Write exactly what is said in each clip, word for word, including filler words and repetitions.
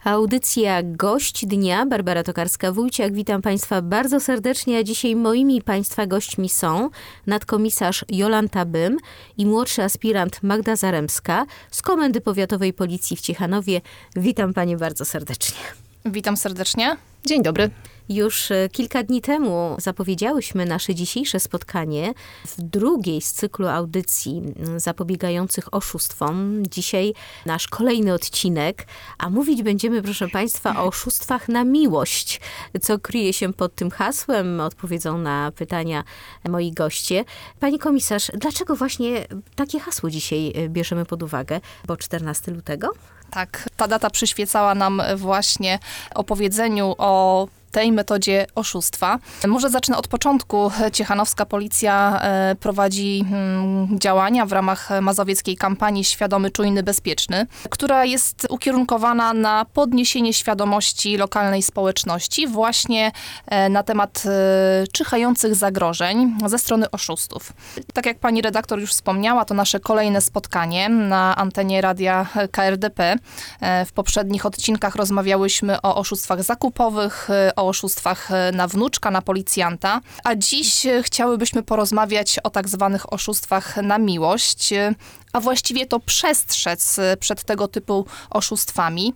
Audycja Gość Dnia, Barbara Tokarska-Wójciak. Witam Państwa bardzo serdecznie, a dzisiaj moimi Państwa gośćmi są nadkomisarz Jolanta Bym i młodszy aspirant Magda Zaremska z Komendy Powiatowej Policji w Ciechanowie. Witam Panie bardzo serdecznie. Witam serdecznie. Dzień dobry. Już kilka dni temu zapowiedziałyśmy nasze dzisiejsze spotkanie w drugiej z cyklu audycji zapobiegających oszustwom. Dzisiaj nasz kolejny odcinek, a mówić będziemy, proszę Państwa, o oszustwach na miłość. Co kryje się pod tym hasłem? Odpowiedzą na pytania moi goście. Pani komisarz, dlaczego właśnie takie hasło dzisiaj bierzemy pod uwagę? Bo czternastego lutego? Tak, ta data przyświecała nam właśnie opowiedzeniu o tej metodzie oszustwa. Może zacznę od początku. Ciechanowska Policja prowadzi działania w ramach mazowieckiej kampanii Świadomy, Czujny, Bezpieczny, która jest ukierunkowana na podniesienie świadomości lokalnej społeczności właśnie na temat czyhających zagrożeń ze strony oszustów. Tak jak pani redaktor już wspomniała, to nasze kolejne spotkanie na antenie radia K R D P. W poprzednich odcinkach rozmawiałyśmy o oszustwach zakupowych, o oszustwach na wnuczka, na policjanta, a dziś chciałybyśmy porozmawiać o tak zwanych oszustwach na miłość, a właściwie to przestrzec przed tego typu oszustwami.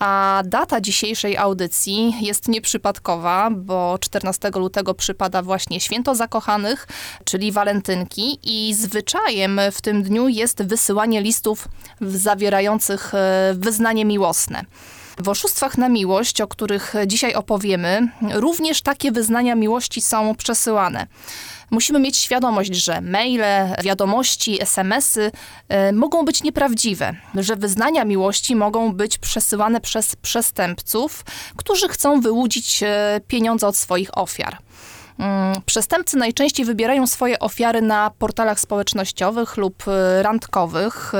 A data dzisiejszej audycji jest nieprzypadkowa, bo czternastego lutego przypada właśnie Święto Zakochanych, czyli walentynki, i zwyczajem w tym dniu jest wysyłanie listów zawierających wyznanie miłosne. W oszustwach na miłość, o których dzisiaj opowiemy, również takie wyznania miłości są przesyłane. Musimy mieć świadomość, że maile, wiadomości, es em esy y, mogą być nieprawdziwe, że wyznania miłości mogą być przesyłane przez przestępców, którzy chcą wyłudzić y, pieniądze od swoich ofiar. Przestępcy najczęściej wybierają swoje ofiary na portalach społecznościowych lub randkowych,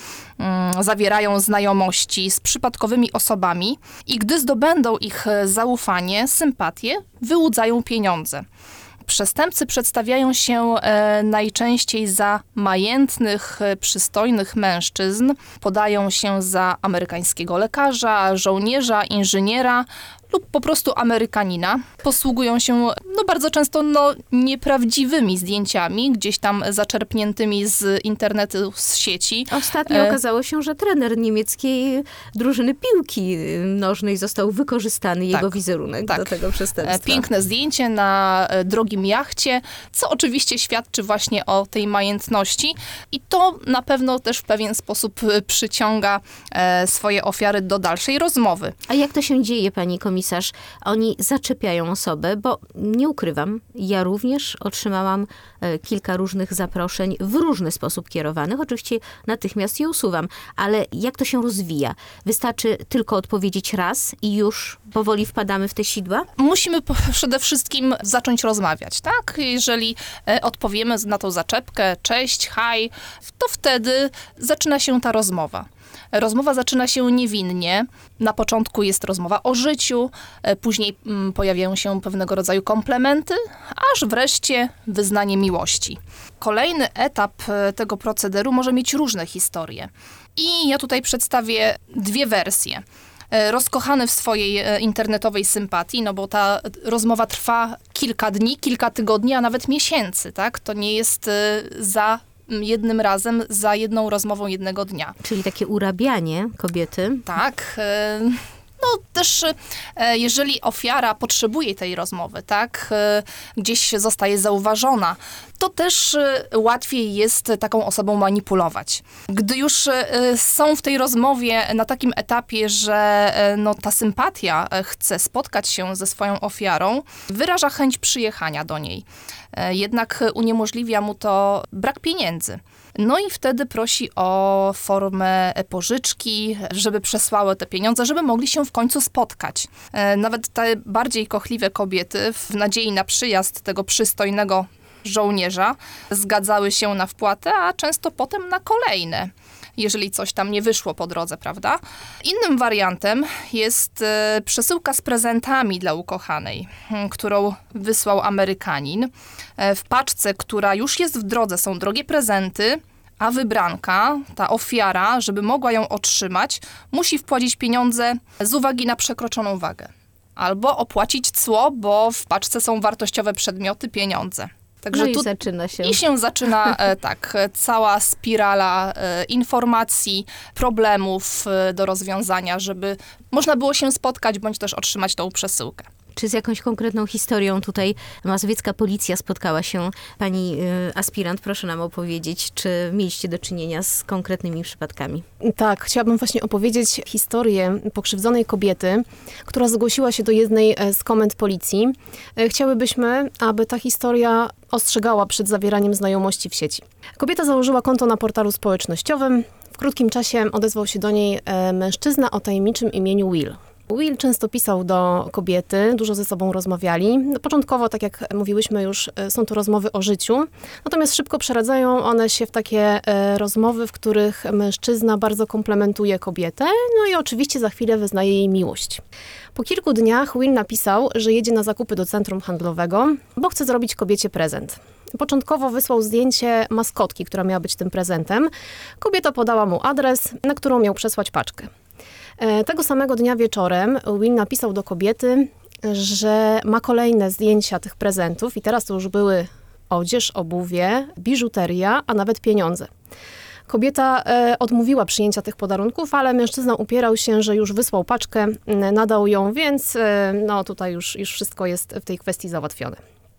zawierają znajomości z przypadkowymi osobami i gdy zdobędą ich zaufanie, sympatię, wyłudzają pieniądze. Przestępcy przedstawiają się e, najczęściej za majętnych, przystojnych mężczyzn, podają się za amerykańskiego lekarza, żołnierza, inżyniera lub po prostu Amerykanina. Posługują się no, bardzo często no, nieprawdziwymi zdjęciami, gdzieś tam zaczerpniętymi z internetu, z sieci. Ostatnio e... okazało się, że trener niemieckiej drużyny piłki nożnej został wykorzystany, tak, jego wizerunek tak. do tego przestępstwa. Piękne zdjęcie na drogim jachcie, co oczywiście świadczy właśnie o tej majętności i to na pewno też w pewien sposób przyciąga e, swoje ofiary do dalszej rozmowy. A jak to się dzieje, pani komisarz? Oni zaczepiają osobę, bo nie ukrywam, ja również otrzymałam e, kilka różnych zaproszeń w różny sposób kierowanych. Oczywiście natychmiast je usuwam, ale jak to się rozwija? Wystarczy tylko odpowiedzieć raz i już powoli wpadamy w te sidła? Musimy po, przede wszystkim zacząć rozmawiać, tak? Jeżeli e, odpowiemy na tą zaczepkę, cześć, haj, to wtedy zaczyna się ta rozmowa. Rozmowa zaczyna się niewinnie. Na początku jest rozmowa o życiu, później pojawiają się pewnego rodzaju komplementy, aż wreszcie wyznanie miłości. Kolejny etap tego procederu może mieć różne historie. I ja tutaj przedstawię dwie wersje. Rozkochany w swojej internetowej sympatii, no bo ta rozmowa trwa kilka dni, kilka tygodni, a nawet miesięcy, tak? To nie jest za jednym razem, za jedną rozmową jednego dnia. Czyli takie urabianie kobiety. Tak. No też jeżeli ofiara potrzebuje tej rozmowy, tak, gdzieś zostaje zauważona, to też łatwiej jest taką osobą manipulować. Gdy już są w tej rozmowie na takim etapie, że no, ta sympatia chce spotkać się ze swoją ofiarą, wyraża chęć przyjechania do niej. Jednak uniemożliwia mu to brak pieniędzy. No i wtedy prosi o formę pożyczki, żeby przesłały te pieniądze, żeby mogli się w końcu spotkać. Nawet te bardziej kochliwe kobiety w nadziei na przyjazd tego przystojnego żołnierza zgadzały się na wpłatę, a często potem na kolejne, jeżeli coś tam nie wyszło po drodze, prawda? Innym wariantem jest e, przesyłka z prezentami dla ukochanej, m, którą wysłał Amerykanin. E, w paczce, która już jest w drodze, są drogie prezenty, a wybranka, ta ofiara, żeby mogła ją otrzymać, musi wpłacić pieniądze z uwagi na przekroczoną wagę. Albo opłacić cło, bo w paczce są wartościowe przedmioty, pieniądze. Także no i tu zaczyna się. I się zaczyna e, tak, cała spirala e, informacji, problemów e, do rozwiązania, żeby można było się spotkać, bądź też otrzymać tą przesyłkę. Czy z jakąś konkretną historią tutaj mazowiecka policja spotkała się? Pani y, aspirant, proszę nam opowiedzieć, czy mieliście do czynienia z konkretnymi przypadkami? Tak, chciałabym właśnie opowiedzieć historię pokrzywdzonej kobiety, która zgłosiła się do jednej z komend policji. Chciałybyśmy, aby ta historia ostrzegała przed zawieraniem znajomości w sieci. Kobieta założyła konto na portalu społecznościowym. W krótkim czasie odezwał się do niej mężczyzna o tajemniczym imieniu Will. Will często pisał do kobiety, dużo ze sobą rozmawiali. Początkowo, tak jak mówiłyśmy już, są to rozmowy o życiu, natomiast szybko przeradzają one się w takie rozmowy, w których mężczyzna bardzo komplementuje kobietę, no i oczywiście za chwilę wyznaje jej miłość. Po kilku dniach Will napisał, że jedzie na zakupy do centrum handlowego, bo chce zrobić kobiecie prezent. Początkowo wysłał zdjęcie maskotki, która miała być tym prezentem. Kobieta podała mu adres, na którą miał przesłać paczkę. Tego samego dnia wieczorem Will napisał do kobiety, że ma kolejne zdjęcia tych prezentów i teraz to już były odzież, obuwie, biżuteria, a nawet pieniądze. Kobieta e, odmówiła przyjęcia tych podarunków, ale mężczyzna upierał się, że już wysłał paczkę, nadał ją, więc e, no tutaj już, już wszystko jest w tej kwestii załatwione.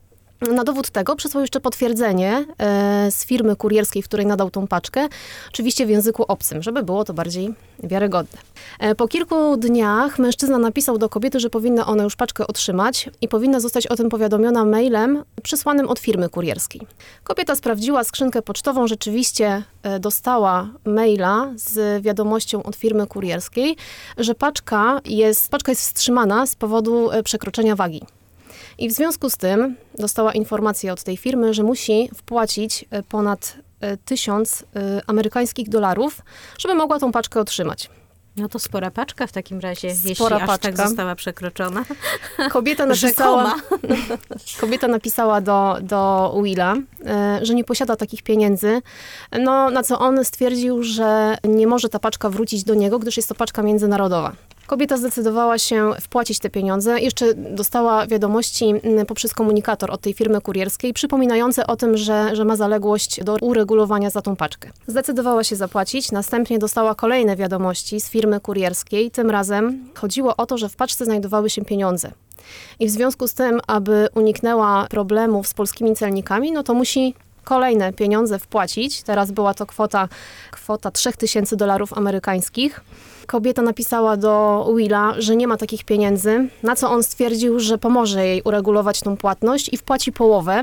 Na dowód tego przysłał jeszcze potwierdzenie e, z firmy kurierskiej, w której nadał tą paczkę, oczywiście w języku obcym, żeby było to bardziej wiarygodne. E, po kilku dniach mężczyzna napisał do kobiety, że powinna ona już paczkę otrzymać i powinna zostać o tym powiadomiona mailem przysłanym od firmy kurierskiej. Kobieta sprawdziła skrzynkę pocztową, rzeczywiście e, dostała maila z wiadomością od firmy kurierskiej, że paczka jest, paczka jest wstrzymana z powodu e, przekroczenia wagi. I w związku z tym dostała informację od tej firmy, że musi wpłacić ponad tysiąc amerykańskich dolarów, żeby mogła tą paczkę otrzymać. No to spora paczka w takim razie, Spora jeśli aż paczka. tak została przekroczona. Kobieta napisała, kobieta napisała do, do Willa, że nie posiada takich pieniędzy, no, na co on stwierdził, że nie może ta paczka wrócić do niego, gdyż jest to paczka międzynarodowa. Kobieta zdecydowała się wpłacić te pieniądze. Jeszcze dostała wiadomości poprzez komunikator od tej firmy kurierskiej, przypominające o tym, że, że ma zaległość do uregulowania za tą paczkę. Zdecydowała się zapłacić, następnie dostała kolejne wiadomości z firmy kurierskiej. Tym razem chodziło o to, że w paczce znajdowały się pieniądze. I w związku z tym, aby uniknęła problemów z polskimi celnikami, no to musi kolejne pieniądze wpłacić. Teraz była to kwota, kwota trzy tysiące dolarów amerykańskich. Kobieta napisała do Willa, że nie ma takich pieniędzy, na co on stwierdził, że pomoże jej uregulować tą płatność i wpłaci połowę,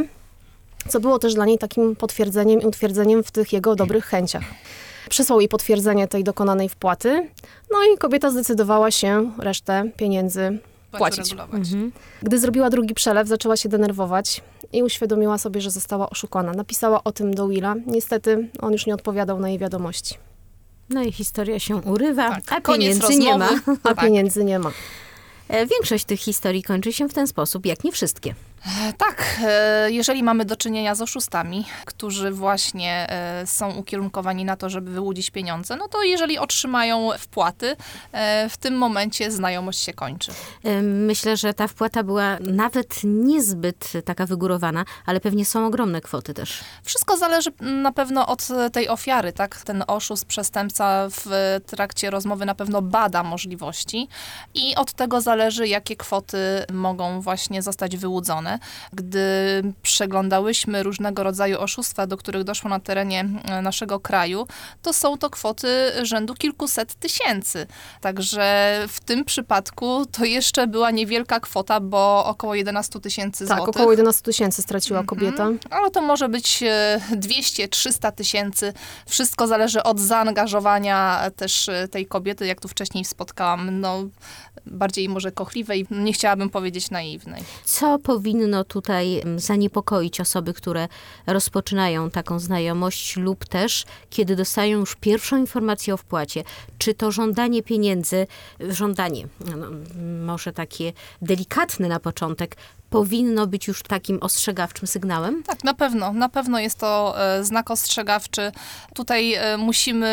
co było też dla niej takim potwierdzeniem i utwierdzeniem w tych jego dobrych chęciach. Przysłał jej potwierdzenie tej dokonanej wpłaty, no i kobieta zdecydowała się resztę pieniędzy płacić. Mhm. Gdy zrobiła drugi przelew, zaczęła się denerwować i uświadomiła sobie, że została oszukana. Napisała o tym do Willa. Niestety on już nie odpowiadał na jej wiadomości. No i historia się urywa, Tak, a koniec pieniędzy nie ma. rozmowy. A Tak. pieniędzy nie ma. E, Większość tych historii kończy się w ten sposób, jak nie wszystkie. Tak, e, jeżeli mamy do czynienia z oszustami, którzy właśnie e, są ukierunkowani na to, żeby wyłudzić pieniądze, no to jeżeli otrzymają wpłaty, e, w tym momencie znajomość się kończy. E, Myślę, że ta wpłata była nawet niezbyt taka wygórowana, ale pewnie są ogromne kwoty też. Wszystko zależy na pewno od tej ofiary, tak? Ten oszust, przestępca w trakcie rozmowy na pewno bada możliwości i od tego zależy, jakie kwoty mogą właśnie zostać wyłudzone. Gdy przeglądałyśmy różnego rodzaju oszustwa, do których doszło na terenie naszego kraju, to są to kwoty rzędu kilkuset tysięcy. Także w tym przypadku to jeszcze była niewielka kwota, bo około jedenaście tysięcy Tak, złotych. około jedenaście tysięcy straciła kobieta. Ale to może być dwieście trzysta tysięcy. Wszystko zależy od zaangażowania też tej kobiety, jak tu wcześniej spotkałam, no bardziej może kochliwej, nie chciałabym powiedzieć naiwnej. Co powinno tutaj mm, zaniepokoić osoby, które rozpoczynają taką znajomość lub też, kiedy dostają już pierwszą informację o wpłacie? Czy to żądanie pieniędzy, żądanie, no, może takie delikatne na początek, powinno być już takim ostrzegawczym sygnałem? Tak, na pewno. Na pewno jest to e, znak ostrzegawczy. Tutaj e, musimy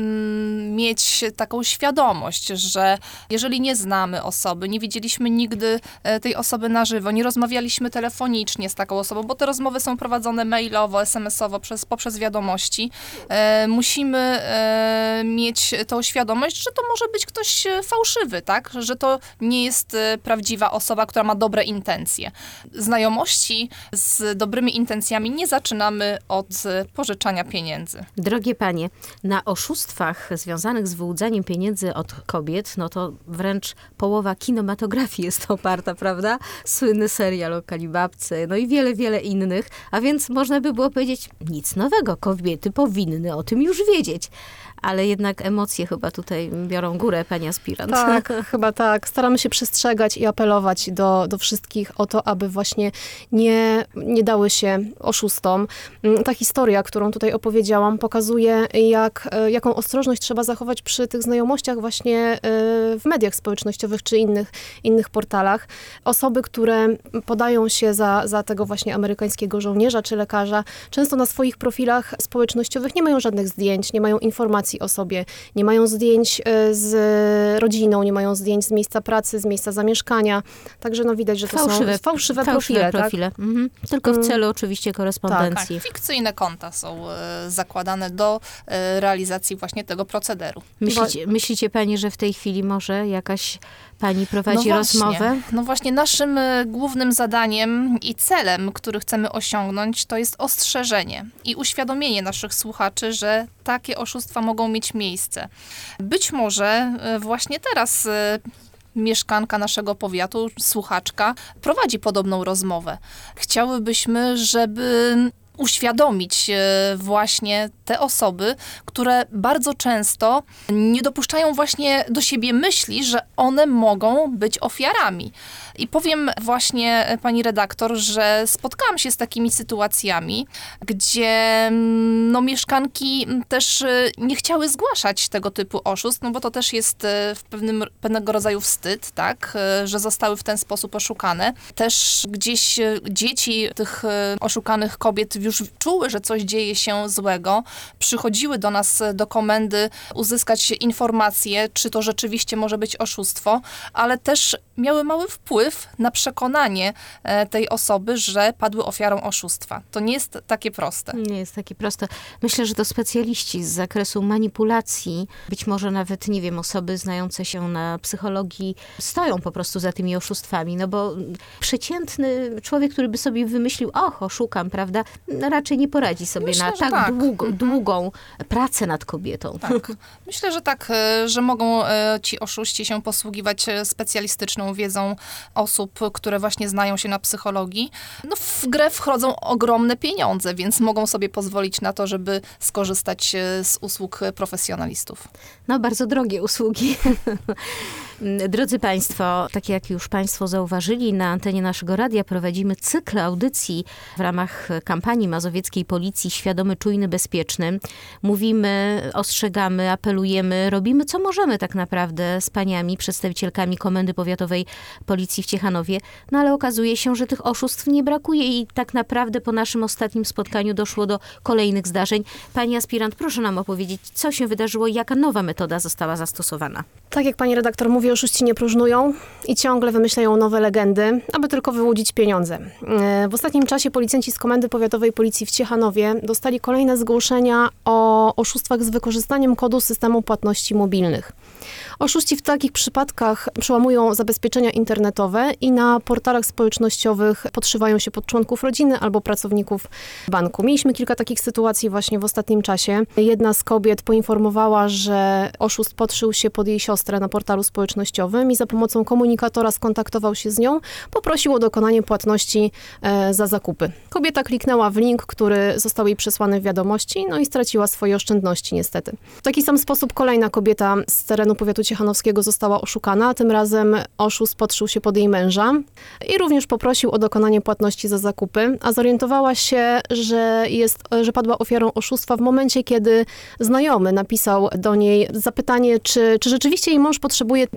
mm, mieć taką świadomość, że jeżeli nie znamy osoby, nie widzieliśmy nigdy e, tej osoby na żywo, nie rozmawialiśmy telefonicznie z taką osobą, bo te rozmowy są prowadzone mailowo, es em esowo, przez, poprzez wiadomości, e, musimy e, mieć tą świadomość, że to może być ktoś fałszywy, tak? Że to nie jest e, prawdziwa osoba, która ma dobre intencje. Znajomości z dobrymi intencjami nie zaczynamy od pożyczania pieniędzy. Drogie panie, na oszustwach związanych z wyłudzaniem pieniędzy od kobiet, no to wręcz połowa kinematografii jest oparta, prawda? Słynny serial o Kalibabce, no i wiele, wiele innych. A więc można by było powiedzieć, nic nowego, kobiety powinny o tym już wiedzieć. Ale jednak emocje chyba tutaj biorą górę, pani aspirant. Tak, chyba tak. Staramy się przestrzegać i apelować do, do wszystkich o to, aby właśnie nie, nie dały się oszustom. Ta historia, którą tutaj opowiedziałam, pokazuje, jak, jaką ostrożność trzeba zachować przy tych znajomościach właśnie w mediach społecznościowych czy innych, innych portalach. Osoby, które podają się za, za tego właśnie amerykańskiego żołnierza czy lekarza, często na swoich profilach społecznościowych nie mają żadnych zdjęć, nie mają informacji o sobie, nie mają zdjęć z rodziną, nie mają zdjęć z miejsca pracy, z miejsca zamieszkania. Także no widać, że to fałszywe, są fałszywe, fałszywe profile. profile. Tak? Mhm. Tylko w Mm. celu oczywiście korespondencji. Tak, fikcyjne konta są e, zakładane do e, realizacji właśnie tego procederu. Myślicie, myślicie pani, że w tej chwili może jakaś pani prowadzi no rozmowę? Właśnie, no właśnie, naszym e, głównym zadaniem i celem, który chcemy osiągnąć, to jest ostrzeżenie i uświadomienie naszych słuchaczy, że takie oszustwa mogą mieć miejsce. Być może e, właśnie teraz e, mieszkanka naszego powiatu, słuchaczka, prowadzi podobną rozmowę. Chciałybyśmy, żeby uświadomić właśnie te osoby, które bardzo często nie dopuszczają właśnie do siebie myśli, że one mogą być ofiarami. I powiem właśnie, pani redaktor, że spotkałam się z takimi sytuacjami, gdzie no, mieszkanki też nie chciały zgłaszać tego typu oszustw, no bo to też jest w pewnym, pewnego rodzaju wstyd, tak, że zostały w ten sposób oszukane. Też gdzieś dzieci tych oszukanych kobiet już czuły, że coś dzieje się złego, przychodziły do nas do komendy uzyskać informacje, czy to rzeczywiście może być oszustwo, ale też miały mały wpływ na przekonanie tej osoby, że padły ofiarą oszustwa. To nie jest takie proste. Nie jest takie proste. Myślę, że to specjaliści z zakresu manipulacji, być może nawet, nie wiem, osoby znające się na psychologii stoją po prostu za tymi oszustwami, no bo przeciętny człowiek, który by sobie wymyślił, och, oszukam, prawda, raczej nie poradzi sobie Myślę, na że tak, tak. Długo, długą pracę nad kobietą. Tak. Myślę, że tak, że mogą ci oszuści się posługiwać specjalistyczną wiedzą osób, które właśnie znają się na psychologii. No w grę wchodzą ogromne pieniądze, więc mogą sobie pozwolić na to, żeby skorzystać z usług profesjonalistów. No, bardzo drogie usługi. Drodzy Państwo, tak jak już Państwo zauważyli, na antenie naszego radia prowadzimy cykl audycji w ramach kampanii mazowieckiej Policji Świadomy, Czujny, Bezpieczny. Mówimy, ostrzegamy, apelujemy, robimy co możemy tak naprawdę z paniami, przedstawicielkami Komendy Powiatowej Policji w Ciechanowie, no ale okazuje się, że tych oszustw nie brakuje i tak naprawdę po naszym ostatnim spotkaniu doszło do kolejnych zdarzeń. Pani aspirant, proszę nam opowiedzieć, co się wydarzyło i jaka nowa metoda została zastosowana. Tak jak pani redaktor mówi, oszuści nie próżnują i ciągle wymyślają nowe legendy, aby tylko wyłudzić pieniądze. W ostatnim czasie policjanci z Komendy Powiatowej Policji w Ciechanowie dostali kolejne zgłoszenia o oszustwach z wykorzystaniem kodu systemu płatności mobilnych. Oszuści w takich przypadkach przełamują zabezpieczenia internetowe i na portalach społecznościowych podszywają się pod członków rodziny albo pracowników banku. Mieliśmy kilka takich sytuacji właśnie w ostatnim czasie. Jedna z kobiet poinformowała, że oszust podszył się pod jej siostrę na portalu społecznościowym i za pomocą komunikatora skontaktował się z nią, poprosił o dokonanie płatności e, za zakupy. Kobieta kliknęła w link, który został jej przesłany w wiadomości, no i straciła swoje oszczędności niestety. W taki sam sposób kolejna kobieta z terenu powiatu ciechanowskiego została oszukana, tym razem oszust podszył się pod jej męża i również poprosił o dokonanie płatności za zakupy, a zorientowała się, że, jest, że padła ofiarą oszustwa w momencie, kiedy znajomy napisał do niej zapytanie, czy, czy rzeczywiście jej mąż potrzebuje tej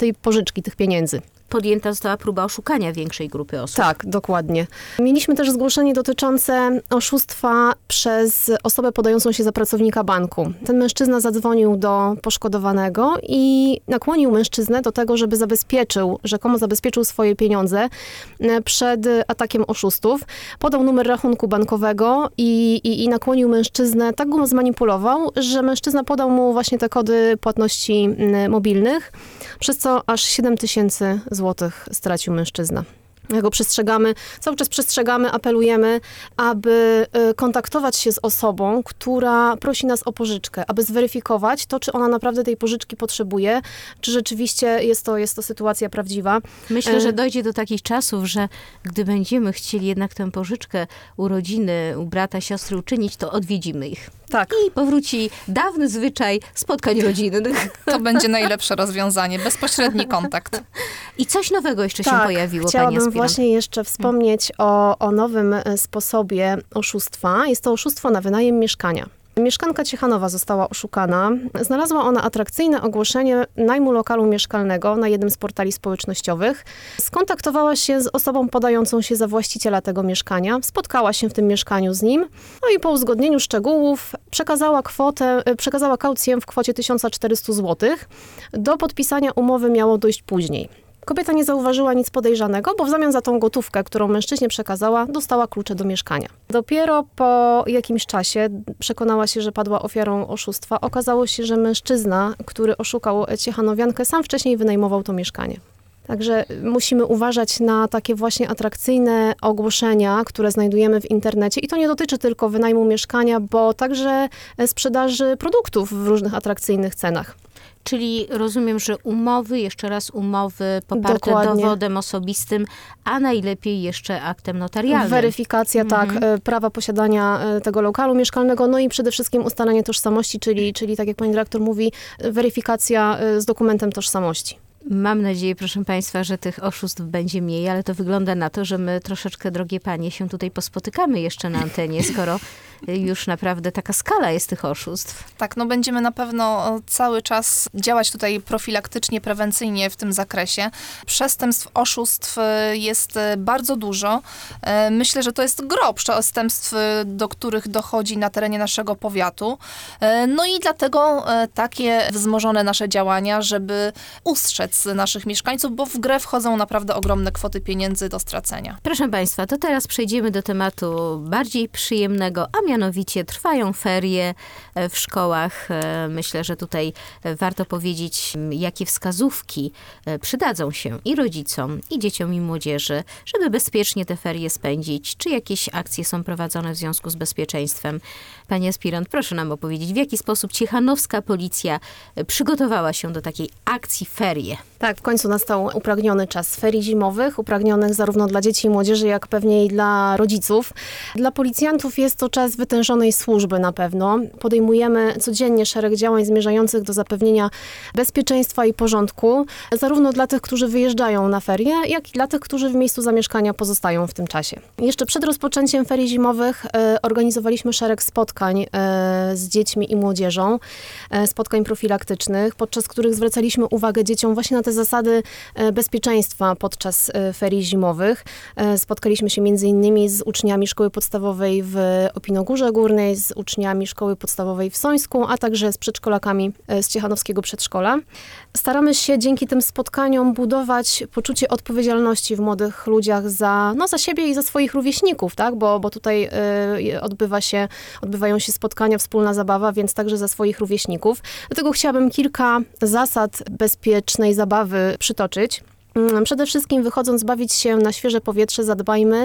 tej pożyczki, tych pieniędzy. Podjęta została próba oszukania większej grupy osób. Tak, dokładnie. Mieliśmy też zgłoszenie dotyczące oszustwa przez osobę podającą się za pracownika banku. Ten mężczyzna zadzwonił do poszkodowanego i nakłonił mężczyznę do tego, żeby zabezpieczył, rzekomo zabezpieczył swoje pieniądze przed atakiem oszustów. Podał numer rachunku bankowego i, i, i nakłonił mężczyznę, tak go zmanipulował, że mężczyzna podał mu właśnie te kody płatności mobilnych, przez co aż siedem tysięcy złotych stracił mężczyzna. Jak go przestrzegamy, cały czas przestrzegamy, apelujemy, aby kontaktować się z osobą, która prosi nas o pożyczkę, aby zweryfikować to, czy ona naprawdę tej pożyczki potrzebuje, czy rzeczywiście jest to, jest to sytuacja prawdziwa. Myślę, że dojdzie do takich czasów, że gdy będziemy chcieli jednak tę pożyczkę u rodziny, u brata, siostry uczynić, to odwiedzimy ich. Tak. I powróci dawny zwyczaj spotkań rodzinnych. To będzie najlepsze rozwiązanie, bezpośredni kontakt. I coś nowego jeszcze tak, się pojawiło, chciałabym pani aspirant. właśnie jeszcze wspomnieć o, o nowym sposobie oszustwa. Jest to oszustwo na wynajem mieszkania. Mieszkanka Ciechanowa została oszukana. Znalazła ona atrakcyjne ogłoszenie najmu lokalu mieszkalnego na jednym z portali społecznościowych. Skontaktowała się z osobą podającą się za właściciela tego mieszkania. Spotkała się w tym mieszkaniu z nim. No i po uzgodnieniu szczegółów przekazała kwotę, przekazała kaucję w kwocie tysiąc czterysta złotych. Do podpisania umowy miało dojść później. Kobieta nie zauważyła nic podejrzanego, bo w zamian za tą gotówkę, którą mężczyźnie przekazała, dostała klucze do mieszkania. Dopiero po jakimś czasie przekonała się, że padła ofiarą oszustwa. Okazało się, że mężczyzna, który oszukał ciechanowiankę, sam wcześniej wynajmował to mieszkanie. Także musimy uważać na takie właśnie atrakcyjne ogłoszenia, które znajdujemy w internecie. I to nie dotyczy tylko wynajmu mieszkania, bo także sprzedaży produktów w różnych atrakcyjnych cenach. Czyli rozumiem, że umowy, jeszcze raz umowy poparte Dokładnie. dowodem osobistym, a najlepiej jeszcze aktem notarialnym. Weryfikacja, Mhm. tak, e, prawa posiadania e, tego lokalu mieszkalnego, no i przede wszystkim ustalenie tożsamości, czyli, czyli tak jak pani dyrektor mówi, weryfikacja e, z dokumentem tożsamości. Mam nadzieję, proszę państwa, że tych oszustw będzie mniej, ale to wygląda na to, że my troszeczkę, drogie panie, się tutaj pospotykamy jeszcze na antenie, skoro już naprawdę taka skala jest tych oszustw. Tak, no będziemy na pewno cały czas działać tutaj profilaktycznie, prewencyjnie w tym zakresie. Przestępstw, oszustw jest bardzo dużo. Myślę, że to jest gro przestępstw, do których dochodzi na terenie naszego powiatu. No i dlatego takie wzmożone nasze działania, żeby ustrzec naszych mieszkańców, bo w grę wchodzą naprawdę ogromne kwoty pieniędzy do stracenia. Proszę państwa, to teraz przejdziemy do tematu bardziej przyjemnego, a mianowicie trwają ferie w szkołach. Myślę, że tutaj warto powiedzieć, jakie wskazówki przydadzą się i rodzicom, i dzieciom, i młodzieży, żeby bezpiecznie te ferie spędzić. Czy jakieś akcje są prowadzone w związku z bezpieczeństwem? Pani aspirant, proszę nam opowiedzieć, w jaki sposób ciechanowska policja przygotowała się do takiej akcji ferie? Tak, w końcu nastał upragniony czas ferii zimowych, upragnionych zarówno dla dzieci i młodzieży, jak pewnie i dla rodziców. Dla policjantów jest to czas wytężonej służby na pewno. Podejmujemy codziennie szereg działań zmierzających do zapewnienia bezpieczeństwa i porządku, zarówno dla tych, którzy wyjeżdżają na ferie, jak i dla tych, którzy w miejscu zamieszkania pozostają w tym czasie. Jeszcze przed rozpoczęciem ferii zimowych e, organizowaliśmy szereg spotkań e, z dziećmi i młodzieżą, e, spotkań profilaktycznych, podczas których zwracaliśmy uwagę dzieciom właśnie na te zasady bezpieczeństwa podczas ferii zimowych. Spotkaliśmy się między innymi z uczniami szkoły podstawowej w Opinogórze Górnej, z uczniami szkoły podstawowej w Sońsku, a także z przedszkolakami z ciechanowskiego przedszkola. Staramy się dzięki tym spotkaniom budować poczucie odpowiedzialności w młodych ludziach za, no, za siebie i za swoich rówieśników, tak? Bo, bo tutaj y, odbywa się, odbywają się spotkania, wspólna zabawa, więc także za swoich rówieśników. Dlatego chciałabym kilka zasad bezpiecznej zabawy przytoczyć. Przede wszystkim wychodząc bawić się na świeże powietrze, zadbajmy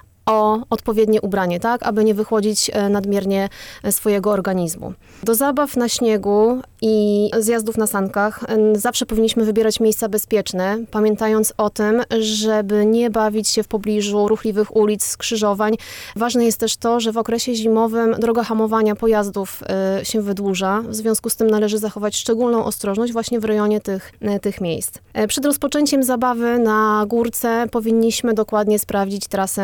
o odpowiednie ubranie, tak, aby nie wychłodzić nadmiernie swojego organizmu. Do zabaw na śniegu i zjazdów na sankach zawsze powinniśmy wybierać miejsca bezpieczne, pamiętając o tym, żeby nie bawić się w pobliżu ruchliwych ulic, skrzyżowań. Ważne jest też to, że w okresie zimowym droga hamowania pojazdów się wydłuża, w związku z tym należy zachować szczególną ostrożność właśnie w rejonie tych, tych miejsc. Przed rozpoczęciem zabawy na górce powinniśmy dokładnie sprawdzić trasę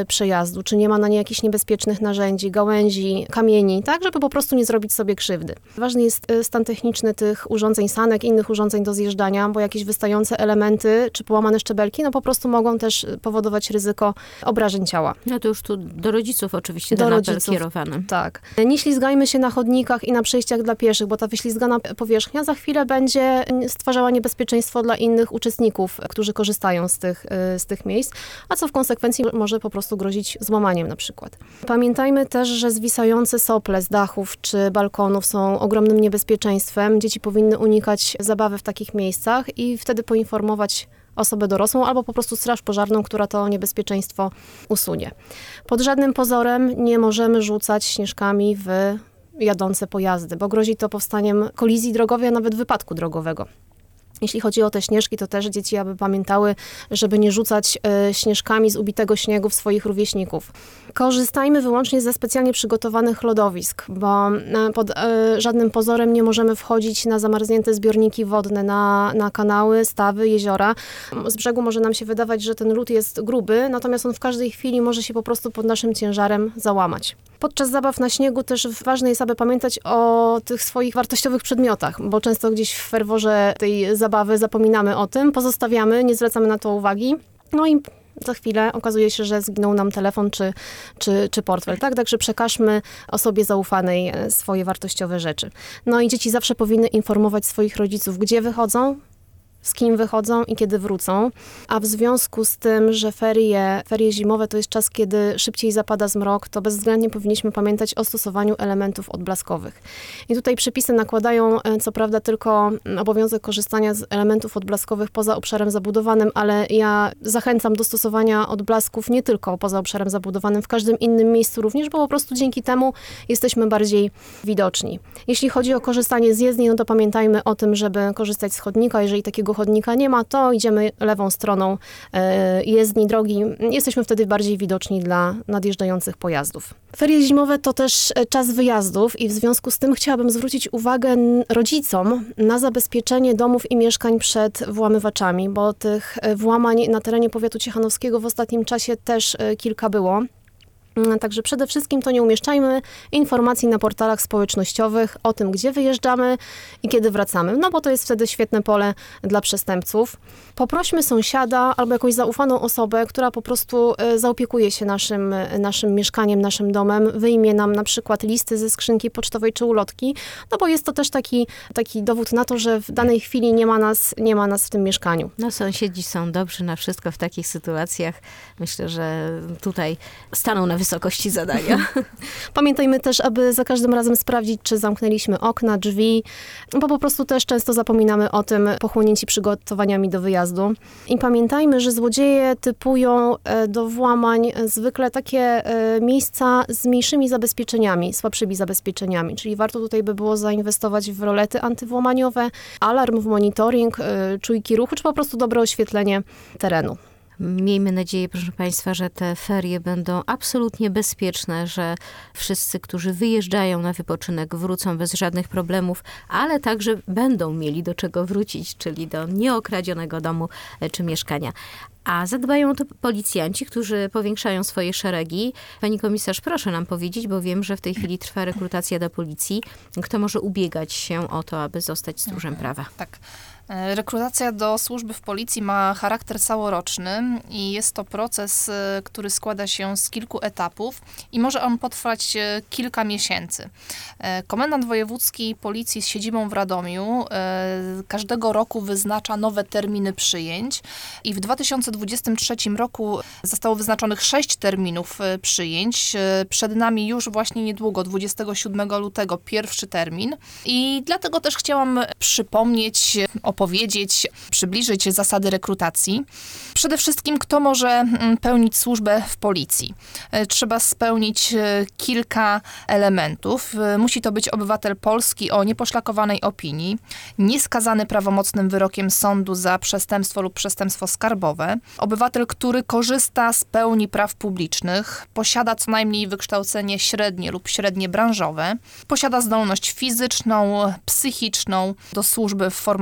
przejazdu, czy nie ma na niej jakichś niebezpiecznych narzędzi, gałęzi, kamieni, tak, żeby po prostu nie zrobić sobie krzywdy. Ważny jest stan techniczny tych urządzeń, sanek, innych urządzeń do zjeżdżania, bo jakieś wystające elementy, czy połamane szczebelki, no po prostu mogą też powodować ryzyko obrażeń ciała. No to już tu do rodziców oczywiście Do ten apel rodziców. kierowany. Tak. Nie ślizgajmy się na chodnikach i na przejściach dla pieszych, bo ta wyślizgana powierzchnia za chwilę będzie stwarzała niebezpieczeństwo dla innych uczestników, którzy korzystają z tych, z tych miejsc, a co w konsekwencji może po prostu grozić złamaniem na przykład. Pamiętajmy też, że zwisające sople z dachów czy balkonów są ogromnym niebezpieczeństwem. Dzieci powinny unikać zabawy w takich miejscach i wtedy poinformować osobę dorosłą albo po prostu straż pożarną, która to niebezpieczeństwo usunie. Pod żadnym pozorem nie możemy rzucać śnieżkami w jadące pojazdy, bo grozi to powstaniem kolizji drogowej, a nawet wypadku drogowego. Jeśli chodzi o te śnieżki, to też dzieci aby pamiętały, żeby nie rzucać e, śnieżkami z ubitego śniegu w swoich rówieśników. Korzystajmy wyłącznie ze specjalnie przygotowanych lodowisk, bo e, pod e, żadnym pozorem nie możemy wchodzić na zamarznięte zbiorniki wodne, na, na kanały, stawy, jeziora. Z brzegu może nam się wydawać, że ten lód jest gruby, natomiast on w każdej chwili może się po prostu pod naszym ciężarem załamać. Podczas zabaw na śniegu też ważne jest, aby pamiętać o tych swoich wartościowych przedmiotach, bo często gdzieś w ferworze tej zabawy zapominamy o tym, pozostawiamy, nie zwracamy na to uwagi, no i za chwilę okazuje się, że zginął nam telefon czy, czy, czy portfel. Tak? Także przekażmy osobie zaufanej swoje wartościowe rzeczy. No i dzieci zawsze powinny informować swoich rodziców, gdzie wychodzą, z kim wychodzą i kiedy wrócą. A w związku z tym, że ferie, ferie zimowe to jest czas, kiedy szybciej zapada zmrok, to bezwzględnie powinniśmy pamiętać o stosowaniu elementów odblaskowych. I tutaj przepisy nakładają co prawda tylko obowiązek korzystania z elementów odblaskowych poza obszarem zabudowanym, ale ja zachęcam do stosowania odblasków nie tylko poza obszarem zabudowanym, w każdym innym miejscu również, bo po prostu dzięki temu jesteśmy bardziej widoczni. Jeśli chodzi o korzystanie z jezdni, no to pamiętajmy o tym, żeby korzystać z chodnika. Jeżeli takiego chodnika nie ma, to idziemy lewą stroną jezdni, drogi. Jesteśmy wtedy bardziej widoczni dla nadjeżdżających pojazdów. Ferie zimowe to też czas wyjazdów i w związku z tym chciałabym zwrócić uwagę rodzicom na zabezpieczenie domów i mieszkań przed włamywaczami, bo tych włamań na terenie powiatu ciechanowskiego w ostatnim czasie też kilka było. Także przede wszystkim to nie umieszczajmy informacji na portalach społecznościowych o tym, gdzie wyjeżdżamy i kiedy wracamy, no bo to jest wtedy świetne pole dla przestępców. Poprośmy sąsiada albo jakąś zaufaną osobę, która po prostu zaopiekuje się naszym, naszym mieszkaniem, naszym domem, wyjmie nam na przykład listy ze skrzynki pocztowej czy ulotki, no bo jest to też taki, taki dowód na to, że w danej chwili nie ma nas, nie ma nas w tym mieszkaniu. No sąsiedzi są dobrzy na wszystko w takich sytuacjach. Myślę, że tutaj staną na wysokości zadania. Pamiętajmy też, aby za każdym razem sprawdzić, czy zamknęliśmy okna, drzwi, bo po prostu też często zapominamy o tym, pochłonięci przygotowaniami do wyjazdu. I pamiętajmy, że złodzieje typują do włamań zwykle takie miejsca z mniejszymi zabezpieczeniami, słabszymi zabezpieczeniami, czyli warto tutaj by było zainwestować w rolety antywłamaniowe, alarm w monitoring, czujki ruchu, czy po prostu dobre oświetlenie terenu. Miejmy nadzieję, proszę Państwa, że te ferie będą absolutnie bezpieczne, że wszyscy, którzy wyjeżdżają na wypoczynek, wrócą bez żadnych problemów, ale także będą mieli do czego wrócić, czyli do nieokradzionego domu czy mieszkania. A zadbają o to policjanci, którzy powiększają swoje szeregi. Pani komisarz, proszę nam powiedzieć, bo wiem, że w tej chwili trwa rekrutacja do policji. Kto może ubiegać się o to, aby zostać stróżem prawa? Tak. Rekrutacja do służby w policji ma charakter całoroczny i jest to proces, który składa się z kilku etapów i może on potrwać kilka miesięcy. Komendant wojewódzki policji z siedzibą w Radomiu każdego roku wyznacza nowe terminy przyjęć i w dwa tysiące dwudziestym trzecim roku zostało wyznaczonych sześć terminów przyjęć. Przed nami już właśnie niedługo, dwudziestego siódmego lutego, pierwszy termin i dlatego też chciałam przypomnieć, opowiedzieć, przybliżyć zasady rekrutacji. Przede wszystkim, kto może pełnić służbę w policji. Trzeba spełnić kilka elementów. Musi to być obywatel Polski o nieposzlakowanej opinii, nieskazany prawomocnym wyrokiem sądu za przestępstwo lub przestępstwo skarbowe, obywatel, który korzysta z pełni praw publicznych, posiada co najmniej wykształcenie średnie lub średnie branżowe, posiada zdolność fizyczną, psychiczną do służby w formacjach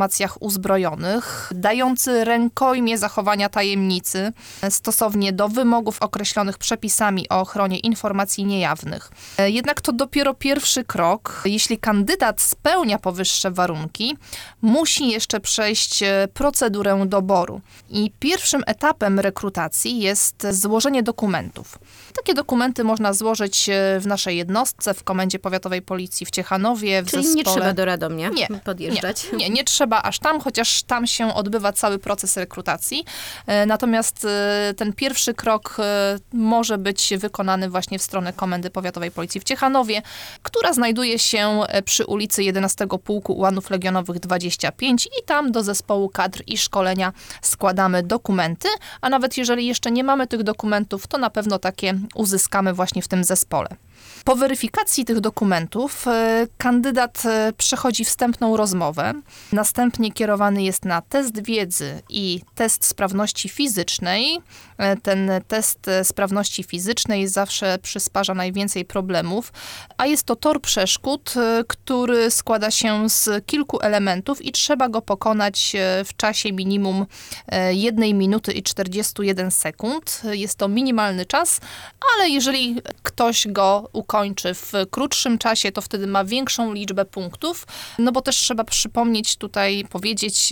uzbrojonych, dający rękojmię zachowania tajemnicy stosownie do wymogów określonych przepisami o ochronie informacji niejawnych. Jednak to dopiero pierwszy krok. Jeśli kandydat spełnia powyższe warunki, musi jeszcze przejść procedurę doboru. I pierwszym etapem rekrutacji jest złożenie dokumentów. Takie dokumenty można złożyć w naszej jednostce, w Komendzie Powiatowej Policji w Ciechanowie, w Czyli zespole. nie trzeba do Radomia Nie, podjeżdżać? Nie, nie, nie trzeba aż tam, chociaż tam się odbywa cały proces rekrutacji. E, Natomiast e, ten pierwszy krok e, może być wykonany właśnie w stronę Komendy Powiatowej Policji w Ciechanowie, która znajduje się przy ulicy jedenastego Pułku Ułanów Legionowych dwadzieścia pięć i tam do zespołu kadr i szkolenia składamy dokumenty, a nawet jeżeli jeszcze nie mamy tych dokumentów, to na pewno takie uzyskamy właśnie w tym zespole. Po weryfikacji tych dokumentów e, kandydat e, przechodzi wstępną rozmowę, następnie kierowany jest na test wiedzy i test sprawności fizycznej. E, ten test e, sprawności fizycznej zawsze przysparza najwięcej problemów, a jest to tor przeszkód, e, który składa się z kilku elementów i trzeba go pokonać e, w czasie minimum e, jednej minuty i czterdziestu jeden sekund. Jest to minimalny czas, ale jeżeli ktoś go ukończy w krótszym czasie, to wtedy ma większą liczbę punktów, no bo też trzeba przypomnieć tutaj, powiedzieć,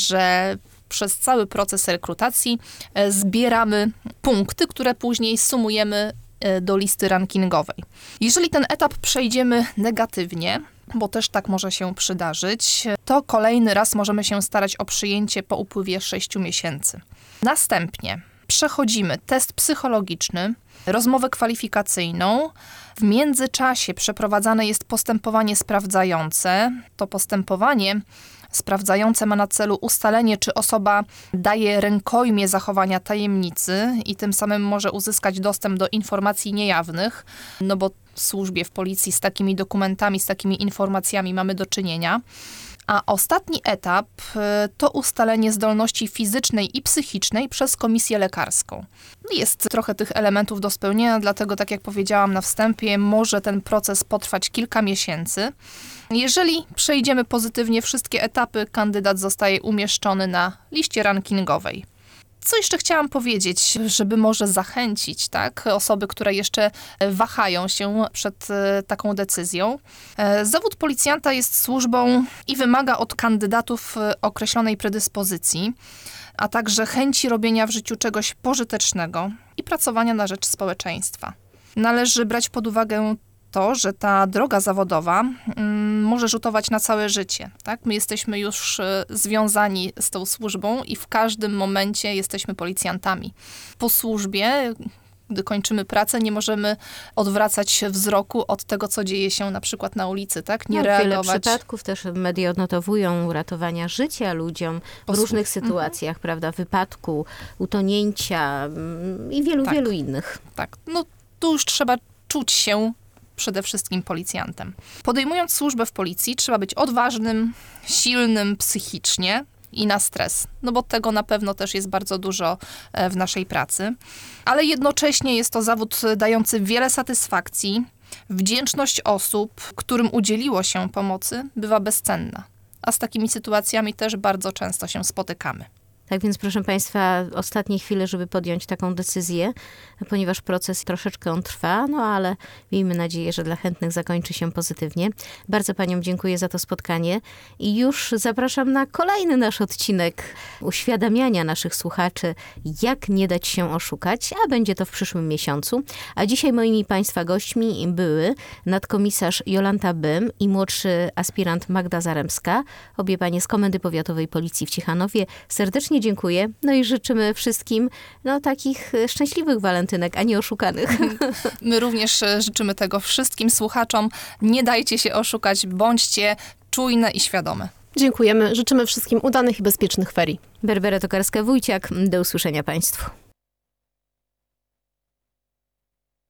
że przez cały proces rekrutacji zbieramy punkty, które później sumujemy do listy rankingowej. Jeżeli ten etap przejdziemy negatywnie, bo też tak może się przydarzyć, to kolejny raz możemy się starać o przyjęcie po upływie sześciu miesięcy. Następnie przechodzimy test psychologiczny, rozmowę kwalifikacyjną. W międzyczasie przeprowadzane jest postępowanie sprawdzające. To postępowanie sprawdzające ma na celu ustalenie, czy osoba daje rękojmię zachowania tajemnicy i tym samym może uzyskać dostęp do informacji niejawnych, no bo w służbie, w policji z takimi dokumentami, z takimi informacjami mamy do czynienia. A ostatni etap to ustalenie zdolności fizycznej i psychicznej przez komisję lekarską. Jest trochę tych elementów do spełnienia, dlatego tak jak powiedziałam na wstępie, może ten proces potrwać kilka miesięcy. Jeżeli przejdziemy pozytywnie wszystkie etapy, kandydat zostaje umieszczony na liście rankingowej. Co jeszcze chciałam powiedzieć, żeby może zachęcić, tak, osoby, które jeszcze wahają się przed taką decyzją. Zawód policjanta jest służbą i wymaga od kandydatów określonej predyspozycji, a także chęci robienia w życiu czegoś pożytecznego i pracowania na rzecz społeczeństwa. Należy brać pod uwagę to, że ta droga zawodowa mm, może rzutować na całe życie. Tak? My jesteśmy już y, związani z tą służbą i w każdym momencie jesteśmy policjantami. Po służbie, gdy kończymy pracę, nie możemy odwracać wzroku od tego, co dzieje się na przykład na ulicy, tak? Nie no, reagować. Wiele przypadków też media odnotowują ratowania życia ludziom w Posłu- różnych sytuacjach, prawda? Wypadku, utonięcia mm, i wielu, Tak. wielu innych. Tak, no tu już trzeba czuć się przede wszystkim policjantem. Podejmując służbę w policji, trzeba być odważnym, silnym psychicznie i na stres, no bo tego na pewno też jest bardzo dużo w naszej pracy, ale jednocześnie jest to zawód dający wiele satysfakcji. Wdzięczność osób, którym udzieliło się pomocy, bywa bezcenna, a z takimi sytuacjami też bardzo często się spotykamy. Tak więc, proszę Państwa, ostatnie chwile, żeby podjąć taką decyzję, ponieważ proces troszeczkę on trwa, no ale miejmy nadzieję, że dla chętnych zakończy się pozytywnie. Bardzo Paniom dziękuję za to spotkanie i już zapraszam na kolejny nasz odcinek uświadamiania naszych słuchaczy, jak nie dać się oszukać, a będzie to w przyszłym miesiącu. A dzisiaj moimi Państwa gośćmi były nadkomisarz Jolanta Bym i młodszy aspirant Magda Zaremska, obie panie z Komendy Powiatowej Policji w Ciechanowie. Serdecznie dziękuję. No i życzymy wszystkim no, takich szczęśliwych walentynek, a nie oszukanych. My również życzymy tego wszystkim słuchaczom. Nie dajcie się oszukać, bądźcie czujne i świadome. Dziękujemy. Życzymy wszystkim udanych i bezpiecznych ferii. Berbera Tokarska-Wójciak. Do usłyszenia Państwu.